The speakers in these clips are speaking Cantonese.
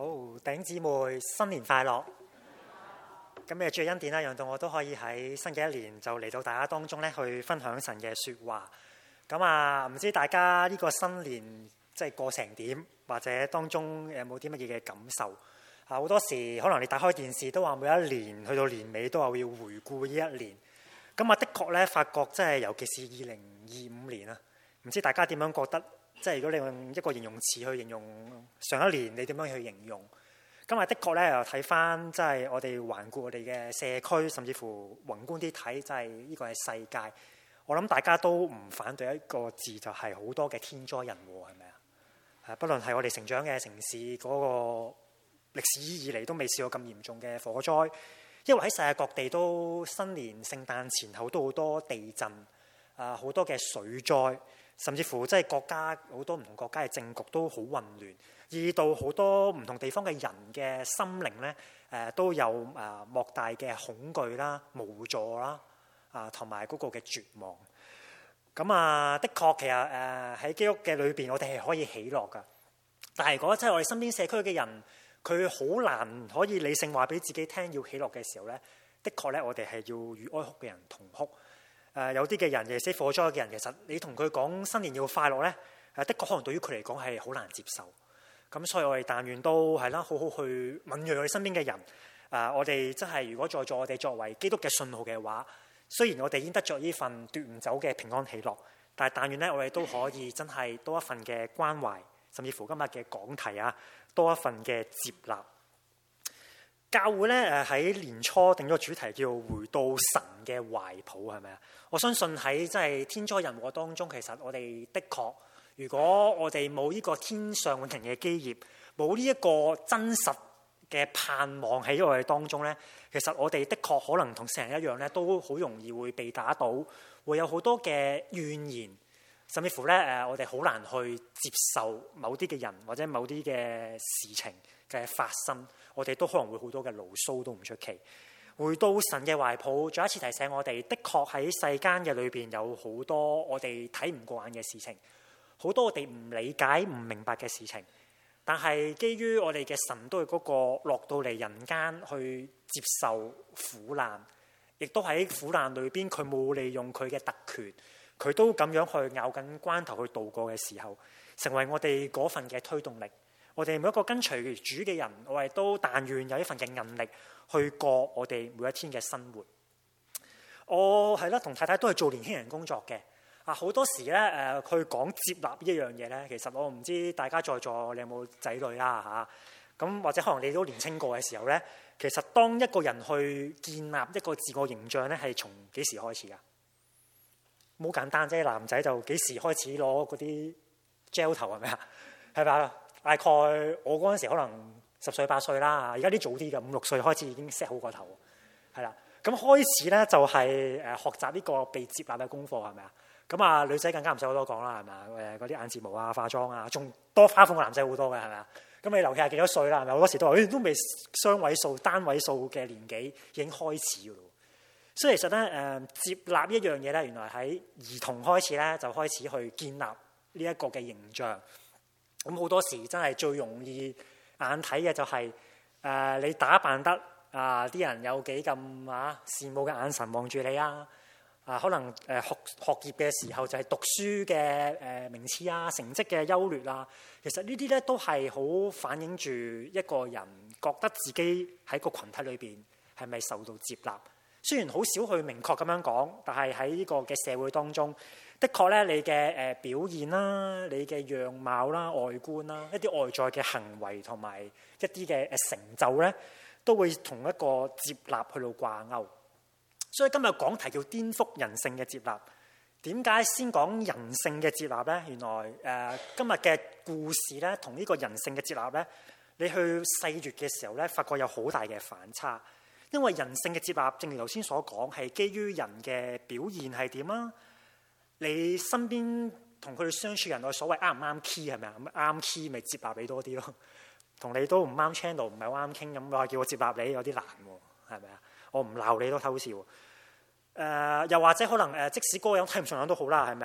好，弟兄姊妹，新年快樂！咁嘅主嘅恩典啦，讓到我都可以喺新嘅一年就嚟到大家當中咧，去分享神嘅説話。咁啊，唔知大家呢個新年即係過成點，或者當中有冇啲乜嘢嘅感受？啊，好多時可能你打開電視都話每一年去到年尾都話要回顧呢一年。咁啊，的確咧，發覺即係尤其是2025年啊，唔知大家點樣覺得？即係如果你用一個形容詞去形容上一年，你點樣去形容？咁啊，的確咧又睇翻即係我哋環顧我哋嘅社區，甚至乎宏觀啲睇，即係呢個係世界。我諗大家都唔反對一個字，就係好多嘅天災人禍，係咪啊？不論係我哋成長嘅城市嗰個歷史以嚟都未試過咁嚴重嘅火災，因為喺世界各地都新年聖誕前後都好多地震，好多嘅水災。甚至乎即係國家好多唔同國家嘅政局都好混亂，以到好多唔同地方嘅人嘅心靈咧，都有莫大嘅恐懼啦、無助啦，同埋嗰個嘅絕望。咁啊，的確其實喺基督嘅裏邊，我哋係可以喜樂噶。但係如果即係我哋身邊社區嘅人，佢好難可以理性話俾自己聽要喜樂嘅時候咧，的確咧我哋係要與哀哭嘅人同哭。有啲嘅人，尤其是火災嘅人，其實你同佢講新年要快樂咧，的確可能對於佢嚟講係好難接受。咁所以我哋但願都係啦，好好去敏鋭我哋身邊嘅人。我哋真係如果在座我哋作為基督嘅信號嘅話，雖然我哋已經得着呢份奪唔走嘅平安喜樂，但係但願咧我哋都可以真係多一份嘅關懷，甚至乎今日嘅講題啊，多一份嘅接納。教會咧喺年初定咗個主題叫回到神嘅懷抱，係咪啊？我相信喺即係天災人禍當中，其實我哋的確，如果我哋冇呢個天上永恆嘅基業，冇呢一個真實嘅盼望喺我哋當中咧，其實我哋的確可能同世人一樣咧，都好容易會被打倒，會有好多嘅怨言，甚至乎咧我哋好難去接受某啲嘅人或者某啲嘅事情嘅發生，我哋都可能會好多嘅牢騷都唔出奇。回到神嘅懷抱，再一次提醒我哋，的確喺世間嘅裏邊有好多我哋睇唔過眼嘅事情，好多我哋唔理解、唔明白嘅事情。但係基於我哋嘅神都係嗰個落到嚟人間去接受苦難，亦都喺苦難裏邊佢冇利用佢嘅特權，佢都咁樣去咬緊關頭去度過嘅時候，成為我哋嗰份嘅推動力。我哋每一個跟隨主嘅人，我哋都但願有一份嘅韌力去過我哋每一天嘅生活。我係啦，同太太都係做年輕人工作嘅。好多時咧去講接納呢一樣嘢咧，其實我唔知大家在座你有冇仔女啦嚇。咁或者可能你都年青過嘅時候咧，其實當一個人去建立一個自我形象咧，係從幾時開始㗎？好簡單啫，男仔就幾時開始攞嗰啲 gel 頭係咪啊？係咪啊？大概我嗰陣時可能10歲8歲啦，而家啲早啲嘅5、6歲開始已經 set 好個頭，係啦。咁開始咧就係學習呢個被接納嘅功課，係咪啊？咁啊女仔更加唔使好多講啦，係咪啊？嗰啲眼睫毛啊、化妝啊，仲多花款過男仔好多嘅，係咪啊？咁你留意下幾多歲啦？係咪好多時都話都未雙位數、單位數嘅年紀已經開始㗎咯。所以其實咧接納一樣嘢咧，原來喺兒童開始咧就開始去建立呢一個嘅形象。咁好多時真係最容易眼睇嘅就係你打扮得啲人有幾咁羨慕嘅眼神望住你啊！可能學業嘅時候就係讀書嘅名次啊、成績嘅優劣啊，其實呢啲咧都係好反映住一個人覺得自己喺個群體裏邊係咪受到接納。雖然好少去明確咁樣講，但係喺呢個嘅社會當中，的確咧你嘅表現啦、你嘅樣貌啦、外觀啦、一啲外在嘅行為同埋一啲嘅成就咧，都會同一個接納去到掛鈎。所以今日講題叫顛覆人性嘅接納。點解先講人性嘅接納咧？原來今日嘅故事咧，同呢個人性嘅接納咧，你去細閱嘅時候咧，發覺有好大嘅反差。因為人性嘅接納，正如頭先所講，係基於人嘅表現係點啦。你身邊同佢哋相處人，我所謂啱唔啱 key 係咪啊？咁啱 key 咪接納你多啲咯。同你都唔啱 channel，唔係好啱傾咁，話叫我接納你有啲難喎，係咪啊？我唔鬧你都偷笑。又或者可能即使嗰個人睇唔順眼都好啦，係咪啊？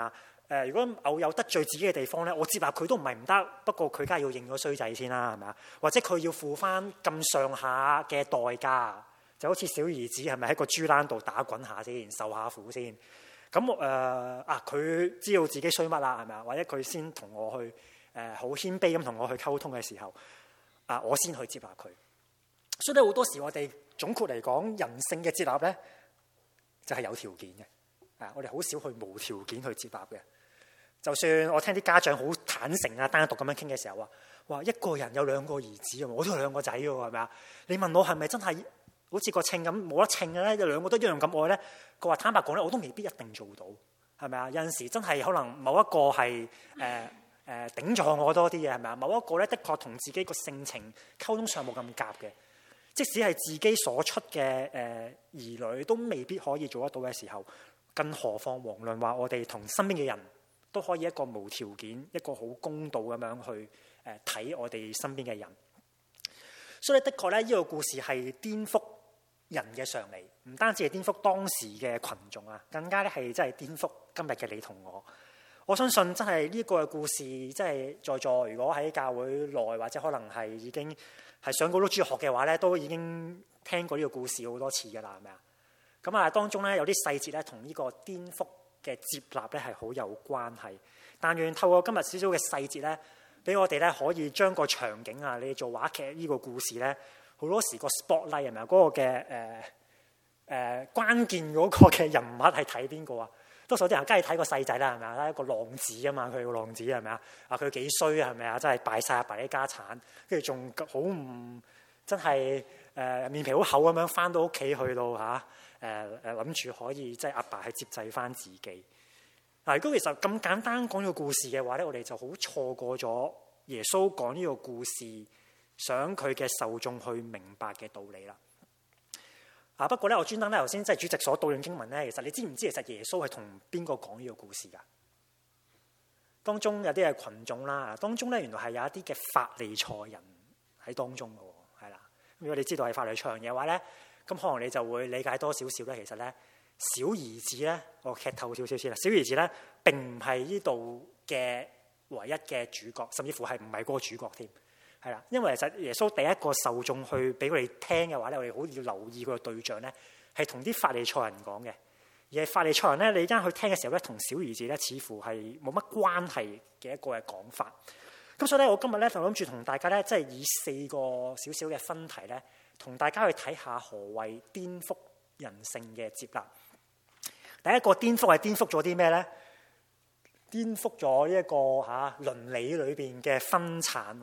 如果偶有得罪自己嘅地方咧，我接納佢都唔係唔得，不過佢梗係要認咗衰仔先啦，係咪啊？或者佢要付翻咁上下嘅代價，就好似小兒子係咪喺個豬欄度打滾下先，受下苦先？咁佢知道自己衰乜啦，係咪啊？或者佢先同我去好謙卑咁同我去溝通嘅時候，我先去接納佢。所以咧，好多時我哋總括嚟講，人性嘅接納咧就係有條件嘅。我哋好少去無條件去接納嘅。就算我聽啲家長好坦誠啊，單獨咁樣傾嘅時候話一個人有2個兒子啊，我都有2個仔喎，係咪啊？你問我係咪真係好似個稱咁冇得稱嘅咧？有2個都一樣咁愛咧？佢話坦白講咧，我都未必一定做到，係咪啊？有陣時真係可能某一個係頂撞我多啲嘅，係咪啊？某一個咧的確同自己個性情溝通上冇咁夾嘅，即使係自己所出嘅兒女都未必可以做得到嘅時候，更何況遑論話我哋同身邊嘅人都可以一個無條件、一個好公道咁樣去睇我哋身邊嘅人。所以的確咧，呢個故事係顛覆人嘅常理，唔單止係顛覆當時嘅群眾啊，更加咧係真係顛覆今日嘅你同我。我相信真係呢個嘅故事，即係在座如果喺教會內或者可能係已經係上過都主學嘅話咧，都已經聽過呢個故事好多次㗎啦，係咪啊？咁啊，當中咧有啲細節咧同呢個顛覆嘅接納咧係好有關係。但願透過今日少少嘅細節咧，俾我哋咧可以將個場景啊，你做話劇呢個故事咧，好多時個 spotlight 係咪啊？嗰個嘅關鍵嗰個嘅人物係睇邊個啊？多數啲人梗係睇個細仔啦，係咪啊？一個浪子啊嘛，佢個浪子係咪啊？佢幾衰啊？係咪啊？真係敗晒阿爸啲家產，跟住仲好唔真係面皮好厚咁樣翻到屋企去到諗住可以即係阿爸係接濟翻自己。如果其實咁簡單講呢個故事嘅話咧，我哋就好錯過咗耶穌講呢個故事想佢嘅受眾去明白嘅道理啦。不過咧，我專登咧頭先即係主席所導引經文咧，其實你知唔知其實耶穌係同邊個講呢個故事噶？當中有啲係群眾啦，當中咧原來係有一啲嘅法利賽人喺當中嘅，係啦。如果你知道係法利賽人嘅話咧，咁可能你就會理解多少少咧。其實咧，小兒子咧，我劇透少少先啦。小兒子咧並唔係呢度嘅唯一嘅主角，甚至乎係唔係嗰個主角添。係啦，因為其實耶穌第一個受眾去俾佢哋聽嘅話咧，我哋好要留意佢個對象咧，係同啲法利賽人講嘅。而係法利賽人咧，你而家去聽嘅時候咧，同小兒子咧，似乎係冇乜關係嘅一個嘅講法。咁所以咧，我今日咧就諗住同大家咧，即係以4個少少嘅分題咧，同大家去睇下何謂顛覆人性嘅接納。第一個顛覆係顛覆咗啲咩咧？顛覆咗呢一個倫理裏邊嘅分產。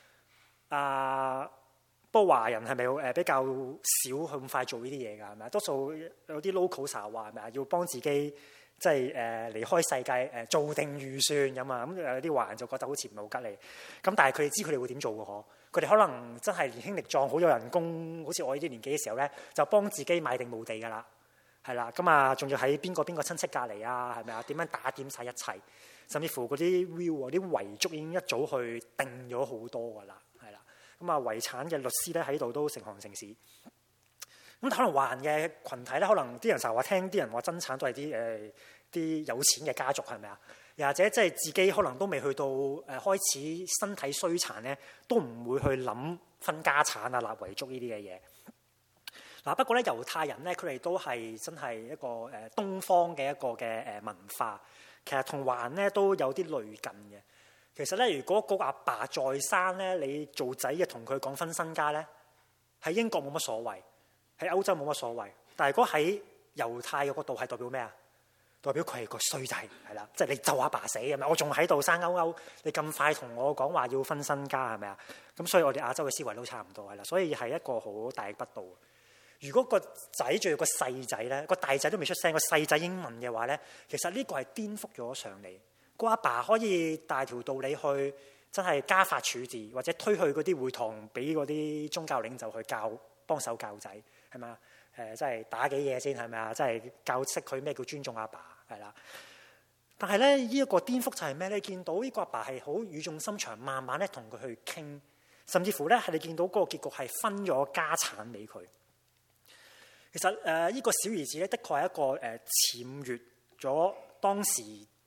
不過華人係咪比較少咁快做呢啲嘢㗎？係咪？多數有啲 local 話係咪要幫自己即係離開世界做定預算咁啊？咁有啲華人就覺得好似唔係好吉利。咁但係佢哋知佢哋會點做嘅嗬？佢哋可能真係年輕力壯，好有人工，好似我呢啲年紀嘅時候咧，就幫自己買定墓地㗎啦，係啦。咁啊，仲要喺邊個親戚隔離啊？係咪啊？點樣打點晒一切，甚至乎嗰啲 will 啲遺囑已經一早去定咗好多㗎啦。咁啊，遺產嘅律師咧喺度都成行成市。咁可能華人嘅群體咧，可能啲人成日話聽啲人話爭產都係啲有錢嘅家族，係咪啊？又或者即係自己可能都未去到開始身體衰殘咧，都唔會去諗分家產啊、立遺囑呢啲嘅嘢。不過咧，猶太人咧，佢哋都係真係一個東方嘅一個嘅文化，其實同華人咧都有啲類近嘅。其實咧，如果個阿爸在生咧，你做仔嘅同佢講分身家咧，喺英國冇乜所謂，喺歐洲冇乜所謂。但係如果喺猶太嘅角度係代表咩啊？代表佢係個衰仔，係啦，即係你就阿爸死咁樣，我仲喺度生勾勾，你咁快同我講話要分身家係咪啊？咁所以我哋亞洲嘅思維都差唔多係啦，所以係一個好大逆不道。如果個仔仲有個細仔咧，個大仔都未出聲，個細仔英文嘅話咧，其實呢個係顛覆咗常理。個阿爸可以大條道理去真係家法處置，或者推去嗰啲會堂俾嗰啲宗教領袖去幫手教仔，係咪啊？真係打幾嘢先係咪啊？真係教識佢咩叫尊重阿爸係啦。但係咧，呢一個顛覆就係咩咧？你見到呢個阿爸係好語重心長，慢慢咧同佢去傾，甚至乎咧係你見到嗰個結局係分咗家產俾佢。其實呢個小兒子咧，的確係一個僭越咗當時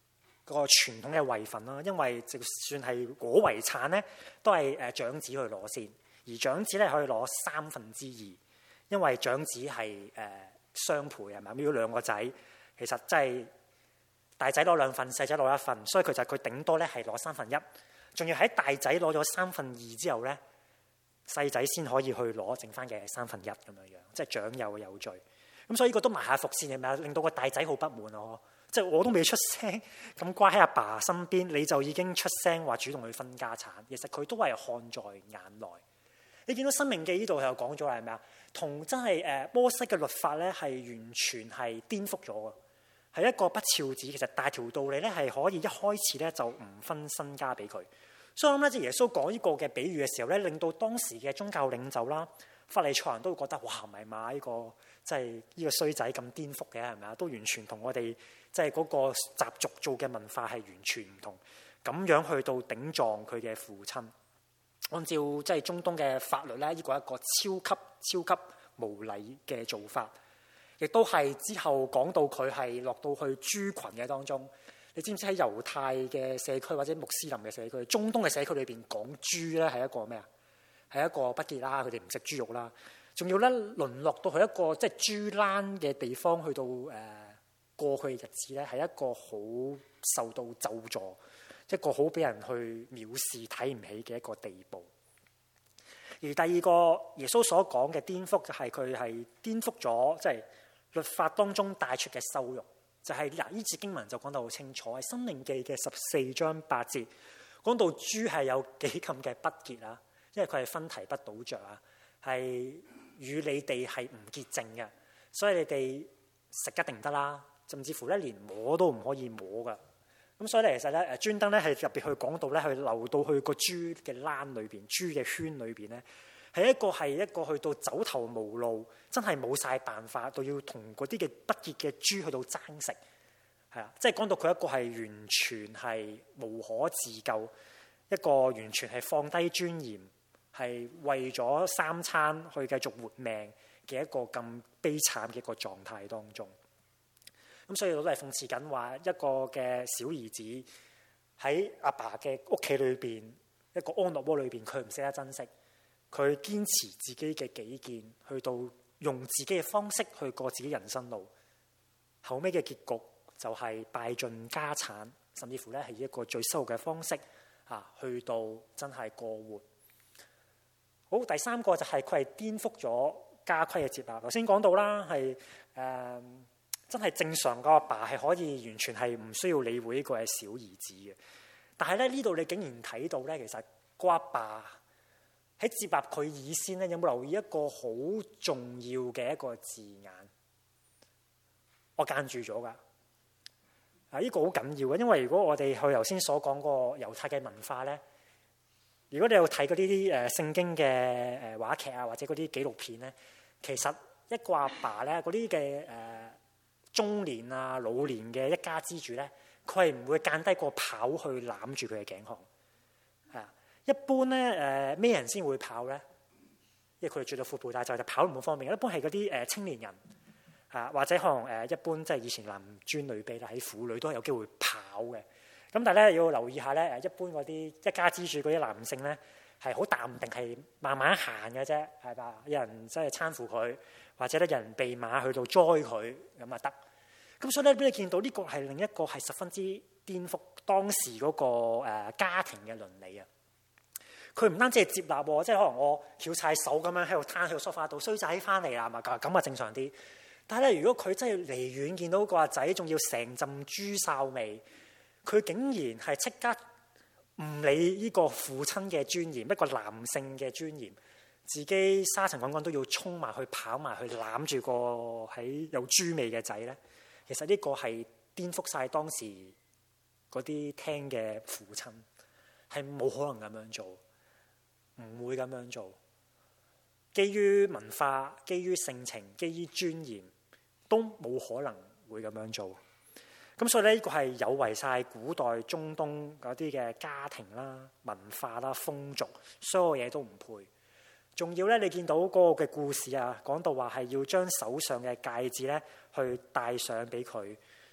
個傳統嘅位份啦，因為就算係攞遺產咧，都係長子去攞先，而長子咧可以攞2/3，因為長子係雙倍係咪？如果兩個仔，其實真係大仔攞2份，細仔攞1份，所以佢頂多咧係攞1/3，仲要喺大仔攞咗2/3之後咧，細仔先可以去攞剩翻嘅1/3咁樣，即係長幼有序。咁所以呢個都埋下伏線係咪啊？令到個大仔好不滿咯，即係我都未出聲，咁乖喺阿爸身邊，你就已經出聲話主動去分家產，其實佢都係看在眼內。你見到《申命記》呢度又講咗係咪啊？同真係摩西嘅律法咧係完全係顛覆咗嘅，係一個不肖子。其實大條道理咧係可以一開始咧就唔分身家俾佢。所以我諗咧，即係耶穌講呢個嘅比喻嘅時候咧，令到當時嘅宗教領袖啦、法利賽人都會覺得哇，唔係嘛？呢個即係呢個衰仔咁顛覆嘅係咪啊？都完全同我哋即係嗰個習俗做嘅文化係完全唔同，咁樣去到頂撞佢嘅父親。按照即係中東嘅法律咧，呢個係一個超級無禮嘅做法，亦都係之後講到佢係落到去豬群嘅當中。你知唔知喺猶太嘅社區或者穆斯林嘅社區、中東嘅社區裏邊講豬咧係一個咩啊？係一個不潔啦，佢哋唔食豬肉啦，仲要咧淪落到去一個即係豬欄嘅地方，去到過去嘅日子咧係一個好受到咒詛，一個好俾人去藐視睇唔起嘅一個地步。而第二個耶穌所講嘅顛覆就係佢係顛覆咗即係律法當中帶出嘅羞辱。就係嗱，呢節經文就講得好清楚，喺《申命記》嘅14章8節講到豬係有幾咁嘅不潔啊，因為佢係分蹄不倒嚼啊，係與你哋係唔潔淨嘅，所以你哋食一定唔得啦，甚至乎咧連摸都唔可以摸噶。咁所以咧，其實咧專登咧係特別去講到咧，去流到去個豬嘅欄裏邊、豬嘅圈裏邊咧。係一個去到走投無路，真係冇晒辦法，到要同嗰啲嘅不潔嘅豬去到爭食，係啊，即係講到佢一個係完全係無可自救，一個完全係放低尊嚴，係為咗3餐去繼續活命嘅一個咁悲慘嘅一個狀態當中。咁所以我都係諷刺緊話，一個嘅小兒子喺阿爸嘅屋企裏邊，一個安樂窩裏邊，佢唔識得珍惜。佢堅持自己嘅己見，去到用自己嘅方式去過自己人生路，後尾嘅結局就係敗盡家產，甚至乎咧係一個最羞辱嘅方式去到真係過活。好，第三個就係佢係顛覆咗家規嘅接納。頭先講到啦，係真係正常個阿爸係可以完全係唔需要理會呢個係小兒子嘅，但係咧呢度你竟然睇到咧，其實個阿爸喺接納佢以先咧，有冇留意一個好重要嘅一個字眼？我間住咗噶，呢個好緊要嘅，因為如果我哋去頭先所講個猶太嘅文化咧，如果你有睇嗰啲聖經嘅話劇啊，或者嗰啲紀錄片咧，其實一個阿爸咧，嗰啲嘅中年啊、老年嘅一家之主咧，佢係唔會間低個跑去攬住佢嘅頸項，係啊。一般咧咩人先會跑咧？因為佢哋著到闊背帶就跑唔好方便。一般係嗰啲青年人或者可能一般即係以前男尊女卑啦，喺婦女都係有機會跑嘅。咁但係咧要留意下咧，一般嗰啲一家之主嗰啲男性咧係好淡定，係慢慢行嘅啫，係吧？有人即係攙扶佢，或者咧有人備馬去到載佢咁啊得。咁所以咧俾你見到呢個係另一個係十分之顛覆當時嗰個家庭嘅倫理啊！佢唔單止係接納喎，即係可能我翹晒手咁樣喺度攤喺個梳化度，衰仔翻嚟啦，咪咁啊正常啲。但係咧，如果佢真係離遠見到個阿仔，仲要成陣豬潲味，佢竟然係即刻唔理呢個父親嘅尊嚴，一個男性嘅尊嚴，自己沙塵滾滾都要衝埋去跑埋去攬住個喺有豬味嘅仔咧。其實呢個係顛覆晒當時嗰啲聽嘅父親，係冇可能咁樣做。唔會咁樣做，基於文化、基於性情、基於尊嚴，都冇可能會咁樣做。咁所以呢個係有違晒古代中東嗰啲嘅家庭啦、文化啦、風俗，所有嘢都唔配。仲要咧，你見到嗰個嘅故事啊，講到話係要將手上嘅戒指咧去戴上俾佢，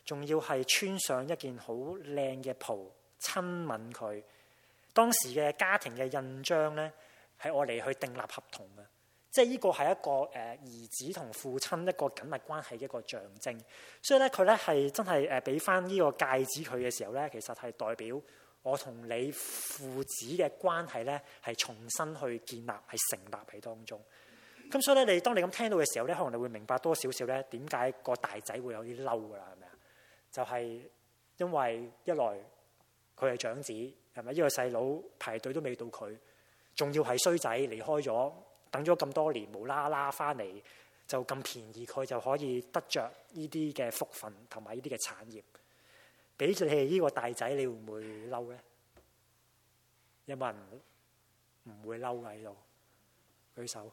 仲要係穿上一件好靚嘅袍親吻佢。當時嘅家庭嘅印章咧係愛嚟去訂立合同嘅，即係呢個係一個兒子同父親一個緊密關係嘅一個象徵。所以咧佢咧係真係俾翻呢個戒指佢嘅時候咧，其實係代表我同你父子嘅關係咧係重新去建立，係成立喺當中。咁所以咧，當你咁聽到嘅時候咧，可能你會明白多少少咧點解個大仔會有啲嬲噶啦，係咪啊？就係因為一來佢係長子，係咪？呢個細佬排隊都未到佢，仲要係衰仔離開咗，等咗咁多年，無啦啦翻嚟就咁便宜，佢就可以得着呢啲嘅福分同埋呢啲嘅產業。俾你係呢個大仔，你會唔會嬲咧？有冇人唔會嬲喺度？舉手。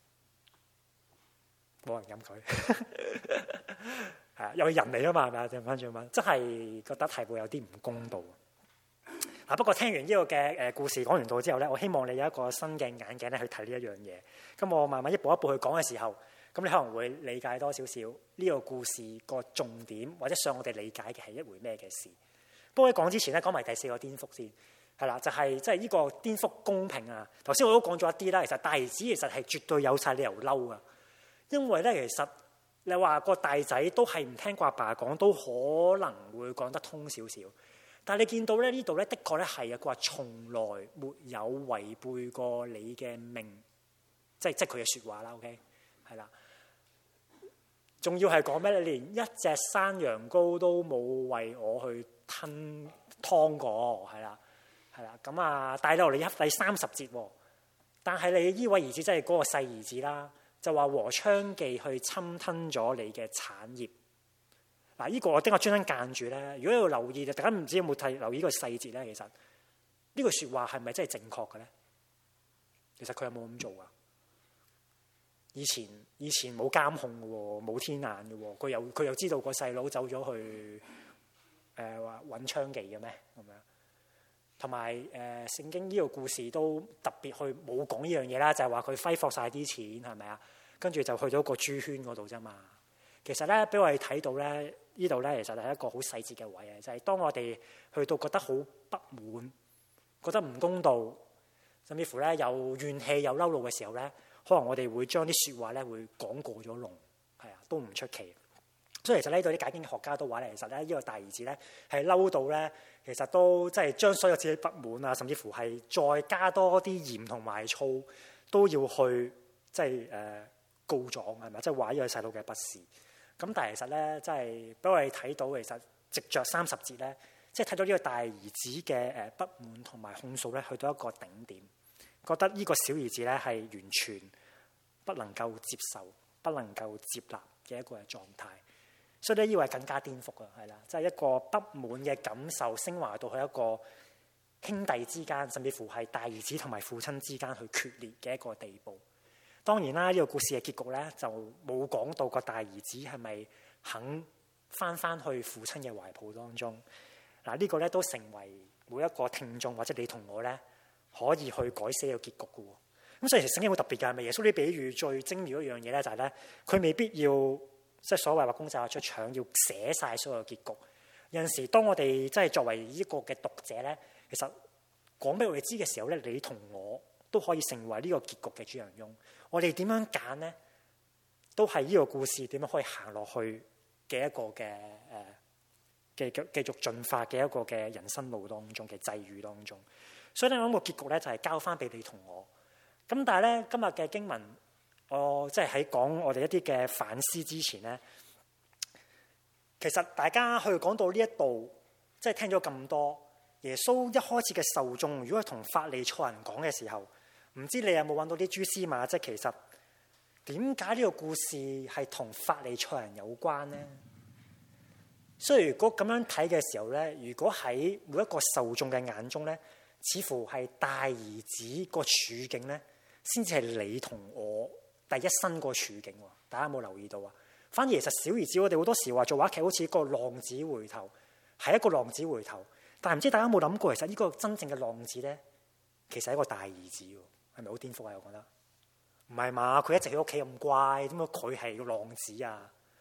冇人飲佢，係啊，又係人嚟啊嘛，係咪啊？轉翻，真係覺得係會有啲唔公道。不過聽完呢個嘅故事講完到之後咧，我希望你有一個新嘅眼鏡咧去睇呢一樣嘢。咁我慢慢一步一步去講嘅時候，咁你可能會理解多少少呢個故事個重點，或者想我哋理解嘅係一回咩嘅事。不過喺講之前咧，講埋第四個顛覆先，係啦，就係即係呢個顛覆公平啊。頭先我都講咗一啲啦，其實大兒子其實係絕對有晒理由嬲啊。因為咧，其實你話個大仔都係唔聽過阿爸講，都可能會講得通少少。但係你見到咧呢度咧，的確咧係啊，佢話從來沒有違背過你嘅命，即係佢嘅説話啦。OK， 係啦。仲要係講咩咧？連一隻山羊羔都冇為我去劏過，係啦，係啦。咁啊，帶到嚟第30節喎。但係你呢位兒子真係嗰個細兒子啦。就話和娼妓去侵吞咗你嘅產業。嗱，呢個我專登間住咧。如果要留意，大家唔知有冇留意呢個細節咧？其實呢句説話係咪真係正確嘅咧？其實佢有冇咁做啊？以前冇監控嘅喎，冇天眼嘅喎，佢又知道個細佬走咗去話揾娼妓嘅咩咁樣？同埋聖經呢個故事都特別去冇講呢樣嘢啦，就係話佢揮霍晒啲錢係咪啊？跟住就去咗個豬圈嗰度啫嘛。其實咧，俾我哋睇到咧，呢度咧其實係一個好細節嘅位啊，就係當我哋去到覺得好不滿、覺得唔公道，甚至乎咧有怨氣、有嬲怒嘅時候咧，可能我哋會將啲説話咧會講過咗龍，係啊，都唔出奇。所以其實呢度啲解經學家都話咧，其實咧呢個大兒子咧係嬲到咧，其實都即係將所有自己不滿啊，甚至乎係再加多啲鹽同埋醋，都要去即係告狀係咪？即係話呢個細路嘅不是。咁但係其實咧，即係俾我哋睇到，其實藉着30節咧，即係睇到呢個大兒子嘅不滿同埋控訴咧，去到一個頂點，覺得呢個小兒子咧係完全不能夠接受、不能夠接納嘅一個狀態。所以咧，呢個係更加顛覆啊，係啦，即係一個不滿嘅感受升華到去一個兄弟之間，甚至乎係大兒子同埋父親之間去決裂嘅一個地步。當然啦，呢個故事嘅結局咧就冇講到個大兒子係咪肯翻去父親嘅懷抱當中。嗱，呢個咧都成為每一個聽眾或者你同我咧可以去改寫個結局嘅喎。咁所以其實聖經好特別㗎，係咪？耶穌啲比喻最精妙一樣嘢咧就係咧，佢未必要即係所謂話公仔話出腸要寫晒所有結局。有陣時當我哋即係作為呢個嘅讀者咧，其實講俾我哋知嘅時候咧，你同我都可以成為呢個結局嘅主人翁。我哋點樣揀呢？都係呢個故事點樣可以行落去嘅一個嘅繼續進化嘅一個嘅人生路當中嘅際遇當中。所以咧，我諗個結局咧就係交翻俾你同我。咁但係咧，今日嘅經文，我即係喺講我哋一啲嘅反思之前咧，其實大家去講到呢一度，即係聽咗咁多，耶穌一開始嘅受眾，如果係同法利賽人講嘅時候，唔知你有冇揾到啲蛛絲馬跡？其實點解呢個故事係同法利賽人有關呢？所以如果咁樣睇嘅時候咧，如果喺每一個受眾嘅眼中咧，似乎係大兒子個處境咧，先至係你同我第一身個處境。大家有冇留意到啊？反而其實小兒子，我哋好多時話做話劇好似一個浪子回頭，係一個浪子回頭。但係唔知大家有冇諗過，其實呢個真正嘅浪子咧，其實係一個大兒子。係咪好顛覆啊？我覺得唔係嘛，佢一直喺屋企咁乖，點解佢係個浪子啊？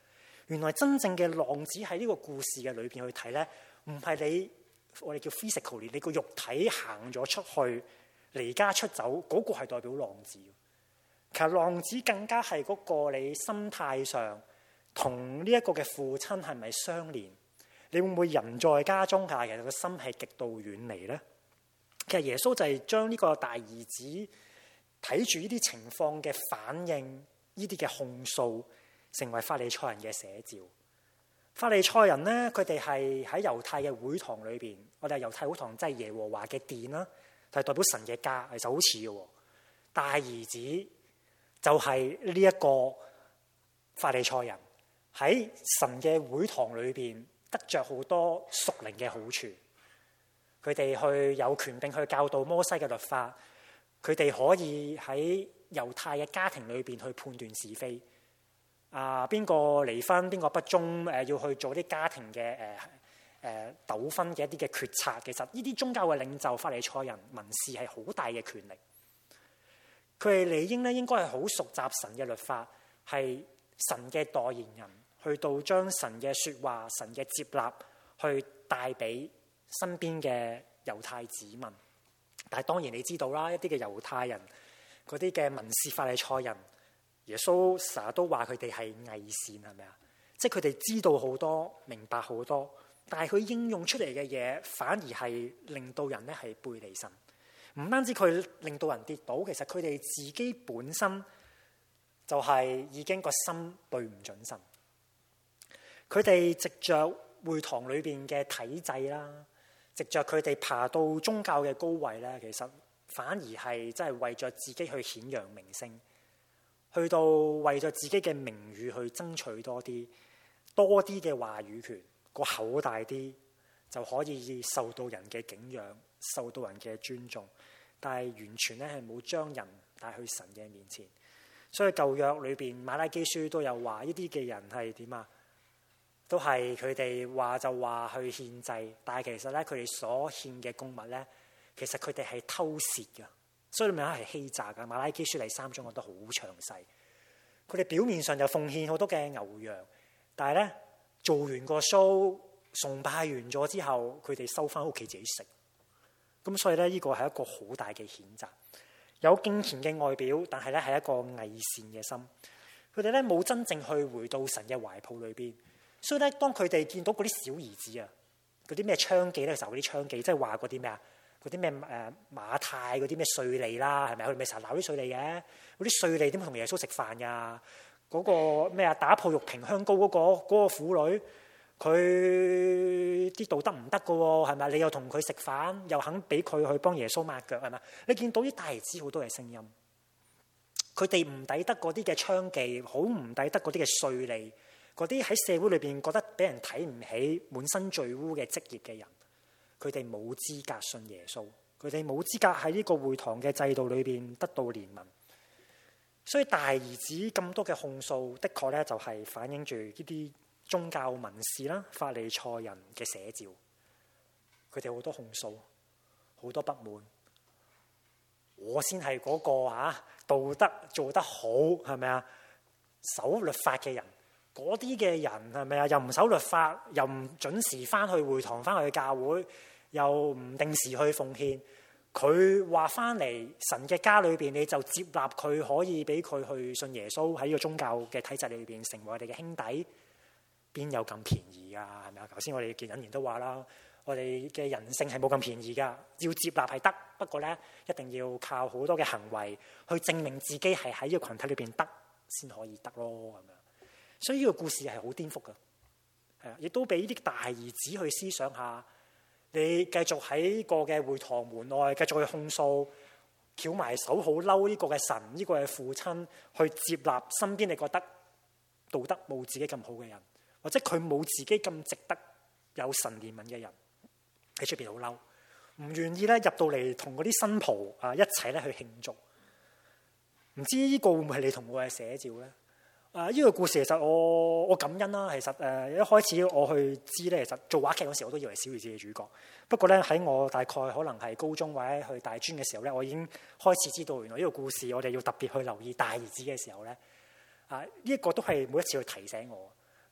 原來真正嘅浪子喺呢個故事嘅裏邊去睇咧，唔係我哋叫 physically， 你個肉體行咗出去離家出走嗰個係代表浪子。其實浪子更加係嗰個你心態上同呢一個嘅父親係咪相連？你會唔會人在家中下，其實個心係極度遠離呢？其實耶穌就係將呢個大兒子睇住呢啲情況嘅反應，呢啲嘅控訴，成為法利賽人嘅寫照。法利賽人呢，佢哋係喺猶太嘅會堂裏邊，我哋係猶太會堂，即係耶和華嘅殿啦，就係代表神嘅家，其實好似嘅。大兒子就係呢一個法利賽人喺神嘅會堂裏邊得着好多屬靈嘅好處，佢哋去有權柄去教導摩西嘅律法，佢哋可以喺猶太嘅家庭裏邊去判斷是非。邊個離婚，邊個不忠，要去做啲家庭嘅糾紛嘅一啲嘅決策。其實呢啲宗教嘅領袖法利賽人文士係好大嘅權力，佢哋理應咧應該係好熟習神嘅律法，係神嘅代言人，去到將神嘅說話、神嘅接納去帶俾身邊嘅猶太子民。但係當然你知道啦，一啲嘅猶太人嗰啲嘅文士法利賽人，耶穌成日都話佢哋係偽善，係咪啊？即係佢哋知道好多，明白好多，但係佢應用出嚟嘅嘢反而係令到人咧係背離神。唔單止佢令到人跌倒，其實佢哋自己本身就係已經個心對唔準神。佢哋藉着會堂裏邊嘅體制啦，藉着佢哋爬到宗教嘅高位咧，其實反而係真係為着自己去顯揚名聲。去到為咗自己嘅名譽去爭取多啲嘅話語權，個口大啲就可以受到人嘅敬仰，受到人嘅尊重。但係完全咧係冇將人帶去神嘅面前。所以舊約裏邊馬拉基書都有話，呢啲嘅人係點啊？都係佢哋話就話去獻祭，但係其實咧佢哋所獻嘅供物咧，其實佢哋係偷竊㗎。所以裏面係欺詐㗎。馬拉基書第3章講得好詳細。佢哋表面上就奉獻好多嘅牛羊，但係咧做完個 show 崇拜完咗之後，佢哋收翻屋企自己食。咁所以咧呢個係一個好大嘅譴責。有敬虔嘅外表，但係咧係一個偽善嘅心。佢哋咧冇真正去回到神嘅懷抱裏邊。所以咧當佢哋見到嗰啲小兒子啊，嗰啲咩娼妓咧，時候嗰啲娼妓即係話嗰啲咩啊？嗰啲咩馬太嗰啲咩稅吏啦，係咪？佢哋咪成日鬧啲稅吏嘅，嗰啲稅吏點同耶穌食飯㗎？嗰個咩啊打破玉瓶香膏嗰個婦女，佢啲道德唔得㗎喎，係咪？你又同佢食飯，又肯俾佢去幫耶穌抹腳，係咪？你見到啲大兒子好多嘅聲音，佢哋唔抵得嗰啲嘅娼妓，好唔抵得嗰啲嘅稅吏，嗰啲喺社會裏邊覺得俾人睇唔起、滿身罪污嘅職業嘅人。佢哋冇資格信耶穌，佢哋冇資格喺呢個會堂嘅制度裏邊得到憐憫。所以大兒子咁多嘅控訴，的確咧就係反映住呢啲宗教文士啦、法利賽人嘅寫照。佢哋好多控訴，好多不滿。我先係嗰個道德做得好，係咪啊？守律法嘅人。嗰啲嘅人係咪啊？又唔守律法，又唔準時翻去會堂，翻去教會，又唔定時去奉獻。佢話翻嚟神嘅家裏邊，你就接納佢，可以俾佢去信耶穌，喺呢個宗教嘅體制裏邊成為我哋嘅兄弟，邊有咁便宜啊？係咪啊？頭先我哋嘅引言都話啦，我哋嘅人性係冇咁便宜噶，要接納係得，不過咧一定要靠好多嘅行為去證明自己係喺呢個群體裏邊得，先可以得咯，咁樣。所以呢個故事係好顛覆噶，亦都俾啲大兒子去思想下。你繼續喺個嘅會堂門外繼續去控訴，翹埋手好嬲呢個嘅神，呢個嘅父親去接納身邊你覺得道德冇自己咁好嘅人，或者佢冇自己咁值得有神憐憫嘅人，喺出邊好嬲，唔願意咧入到嚟同嗰啲新抱一齊咧去慶祝。唔知呢個會唔會係你同我嘅寫照咧？呢個故事其實我感恩啦。其實一開始我去知咧，其實做話劇嗰時我都以為小兒子係主角。不過咧喺我大概可能係高中或者去大專嘅時候咧，我已經開始知道原來呢個故事我哋要特別去留意大兒子嘅時候咧，呢一個都係每一次去提醒我。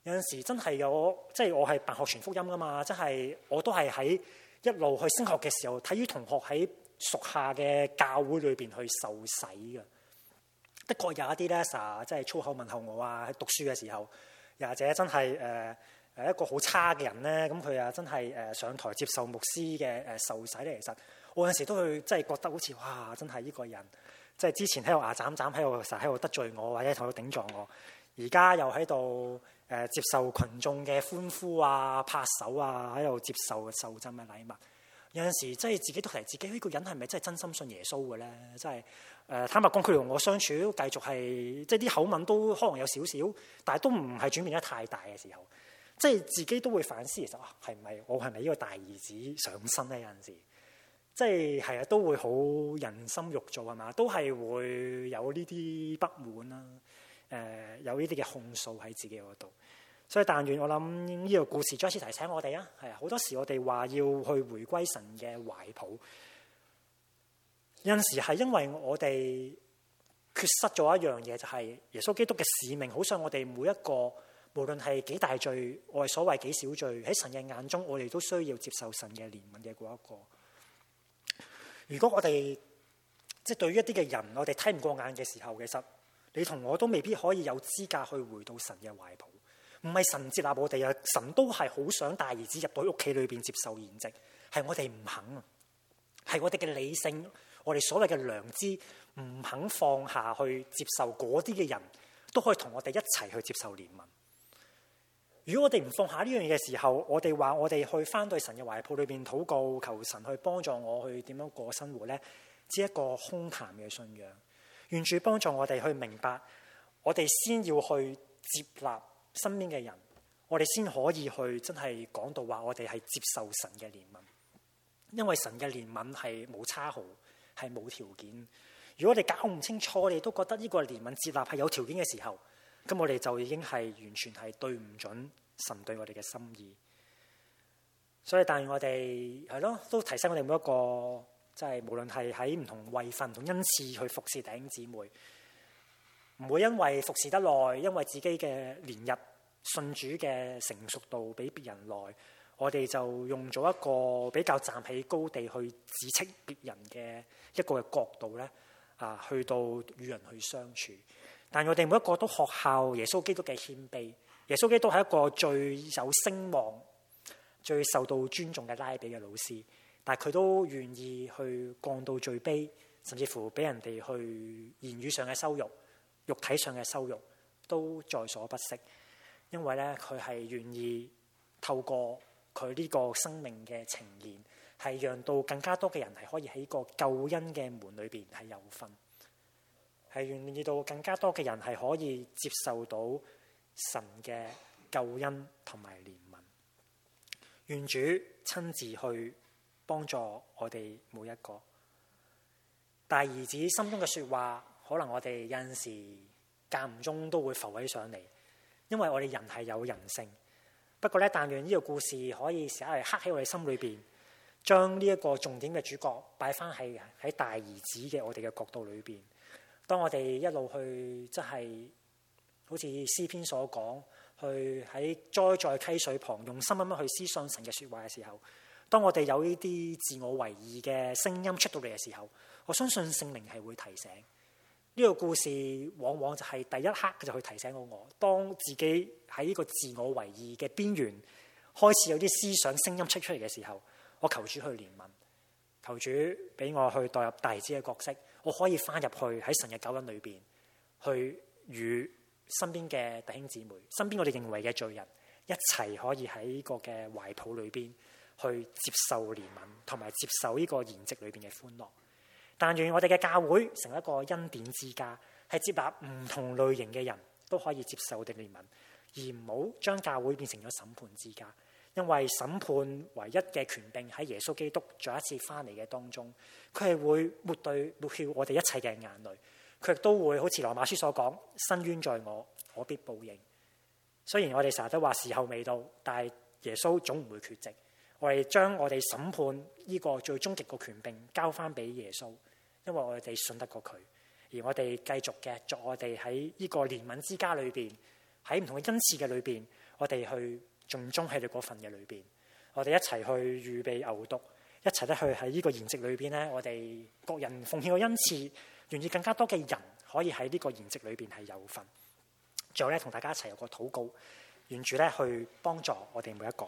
有陣時真係有，即係我係辦學傳福音噶嘛，即係我都係喺一路去升學嘅時候，睇於同學喺屬下嘅教會裏邊去受洗嘅。的確有一啲咧，即係粗口問候我啊，喺讀書嘅時候，又或者真係一個好差嘅人咧，咁佢啊真係上台接受牧師嘅受洗咧。其實我有陣時都會即係覺得好似哇，真係呢個人即係之前喺度牙斬斬喺度成日喺度得罪我，或者同佢頂撞我，而家又喺度接受群眾嘅歡呼啊、拍手啊，喺度接受受浸嘅禮物。有陣時即係自己都提自己，呢個人係咪真係真心信耶穌嘅咧？真係坦白講，佢同我相處都繼續係即係啲口吻都可能有少少，但係都唔係轉變得太大嘅時候，即係自己都會反思，其實係咪我係咪呢個大兒子上身咧？有陣時即係係啊，都會好人心肉做係嘛，都係會有呢啲不滿啦，有呢啲嘅控訴喺自己嗰度。所以但願我諗呢個故事再一次提醒我哋啊，係啊，好多時我哋話要去回歸神嘅懷抱，有陣時係因為我哋缺失咗一樣嘢，就係耶穌基督嘅使命。好想我哋每一個，無論係幾大罪，我哋所謂幾小罪，喺神嘅眼中，我哋都需要接受神嘅憐憫嘅嗰一個。如果我哋即係對於一啲嘅人，我哋睇唔過眼嘅時候，其實你同我都未必可以有資格去回到神嘅懷抱。唔係神接納我哋啊，神都係好想大兒子入到屋企裏邊接受筵席，係我哋唔肯啊，係我哋嘅理性，我哋所謂嘅良知唔肯放下去接受嗰啲嘅人，都可以同我哋一齊去接受憐憫。如果我哋唔放下呢樣嘢嘅時候，我哋話我哋去翻對神嘅懷抱裏邊禱告，求神去幫助我去點樣過生活呢？只係一個空談嘅信仰。願主幫助我哋去明白，我哋先要去接納身邊嘅人，我哋先可以去真係講到話我哋係接受神嘅憐憫，因為神嘅憐憫係冇差號，係冇條件。如果我哋搞唔清楚，我哋都覺得呢個憐憫接納係有條件嘅時候，咁我哋就已經係完全係對唔準神對我哋嘅心意。所以但願我哋係咯，都提醒我哋每一個，即係無論係喺唔同位份同恩賜去服侍弟兄姊妹，唔會因為服侍得耐，因為自己嘅年日信主嘅成熟度比別人耐，我哋就用咗一個比較站起高地去指斥別人嘅一個嘅角度咧，去到與人去相處。但我哋每一個都學效耶穌基督嘅謙卑。耶穌基督係一個最有聲望、最受到尊重嘅拉比嘅老師，但係佢都願意去降到最卑，甚至乎俾人哋去言語上嘅羞辱、肉體上嘅羞辱都在所不惜，因為咧佢係願意透過佢呢個生命嘅呈現，係讓到更加多嘅人係可以喺個救恩嘅門裏邊係有份，係願意到更加多嘅人係可以接受到神嘅救恩同埋憐憫。願主親自去幫助我哋每一個。大兒子心中嘅說話，可能我哋有陣時間唔中都會浮起上嚟，因為我哋人係有人性。不過咧，但願呢個故事可以成日刻喺我哋心裏邊，將呢一個重點嘅主角擺翻喺大兒子嘅我哋嘅角度裏邊。當我哋一路去即係好似詩篇所講，去喺栽在溪水旁用心咁樣去思想神嘅說話嘅時候，當我哋有呢啲自我為義嘅聲音出到嚟嘅時候，我相信聖靈係會提醒。呢個故事往往就係第一刻就去提醒我，當自己喺呢個自我為義嘅邊緣開始有啲思想聲音出嚟嘅時候，我求主去憐憫，求主俾我去代入大兒子嘅角色，我可以翻入去喺神嘅救恩裏邊，去與身邊嘅弟兄姊妹、身邊我哋認為嘅罪人一齊可以喺呢個嘅懷抱裏邊去接受憐憫，同埋接受呢個筵席裏邊嘅歡樂。但願我哋嘅教會成為一個恩典之家，係接納唔同類型嘅人都可以接受我哋憐憫，而唔好將教會變成咗審判之家。因為審判唯一嘅權柄喺耶穌基督再一次翻嚟嘅當中，佢係會抹去我哋一切嘅眼淚，佢亦都會好似羅馬書所講，伸冤在我，我必報應。雖然我哋成日都話時候未到，但係耶穌總唔會缺席。我哋將我哋審判呢個最終極嘅權柄交翻俾耶穌，因為我哋信得過佢，而我哋繼續嘅作我哋喺呢個憐憫之家裏邊，喺唔同嘅恩賜嘅裏邊， 我哋去盡忠喺你嗰份嘅裏邊，我哋一齊去預備牛犢，一齊咧去喺呢個筵席裏邊咧，我哋各人奉獻個恩賜，願意更加多嘅人可以喺呢個筵席裏邊係有份。最後咧，同大家一齊有個禱告，願主咧去幫助我哋每一個。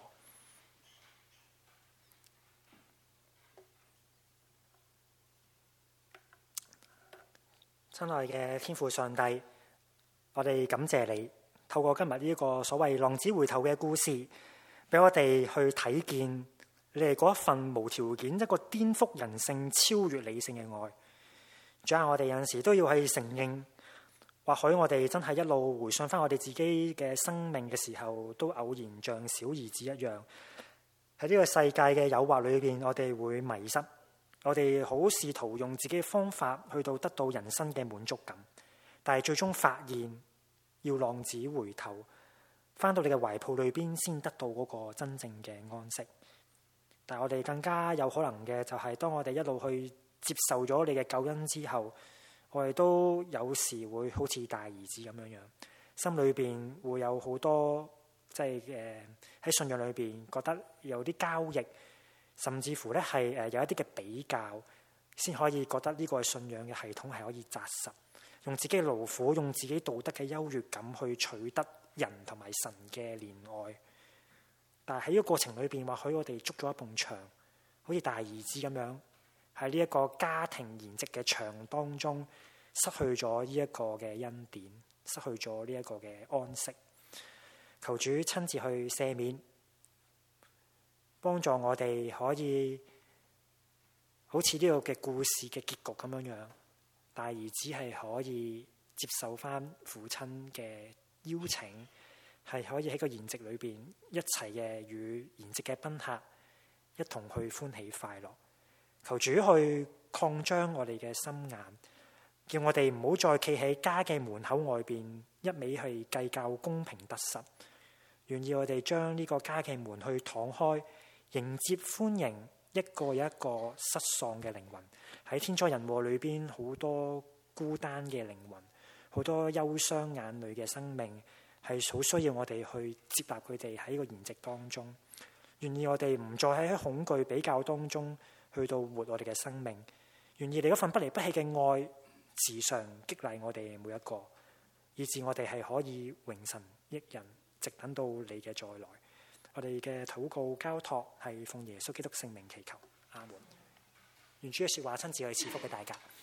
親愛嘅天父上帝，我哋感謝你透過今日呢個所謂浪子回頭嘅故事，俾我哋去睇見你哋嗰一份無條件、一個顛覆人性、超越理性嘅愛。仲有我哋有陣時都要去承認，或許我哋真係一路回想翻我哋自己嘅生命嘅時候，都偶然像小兒子一樣，喺呢個世界嘅誘惑裏邊，我哋會迷失。我哋好試圖用自己嘅方法去到得到人生嘅滿足感，但係最終發現要浪子回頭，翻到你嘅懷抱裏邊先得到嗰個真正嘅安息。但係我哋更加有可能嘅就係當我哋一路去接受咗你嘅救恩之後，我哋都有時會好似大兒子咁樣，心裏邊會有好多即係喺信仰裏邊覺得有啲交易。甚至乎咧係有一啲嘅比較，先可以覺得呢個信仰嘅系統係可以紮實，用自己嘅勞苦，用自己道德嘅優越感去取得人同埋神嘅憐愛。但係喺呢個過程裏邊，或許我哋築咗一埲牆，好似大兒子咁樣，喺呢一個家庭筵席嘅牆當中，失去咗呢一個嘅恩典，失去咗呢一個嘅安息。求主親自去赦免，幫助我哋可以好似呢個嘅故事嘅結局咁樣，大兒子係可以接受翻父親嘅邀請，係可以喺個筵席裏邊一齊嘅與筵席嘅賓客一同去歡喜快樂。求主去擴張我哋嘅心眼，叫我哋唔好再企喺家嘅門口外邊一味去計較公平得失，願意我哋將呢個家嘅門去敞開，迎接歡迎一個又一個失喪嘅靈魂，喺天災人禍裏邊好多孤單嘅靈魂，好多憂傷眼淚嘅生命，係好需要我哋去接納佢哋喺個筵席當中。願意我哋唔再喺恐懼比較當中去到活我哋嘅生命，願意你嗰份不離不棄嘅愛時常激勵我哋每一個，以致我哋係可以榮神益人，直等到你嘅再來。我哋嘅禱告交託係奉耶穌基督聖名祈求，阿門。願主嘅說話親自去賜福俾大家。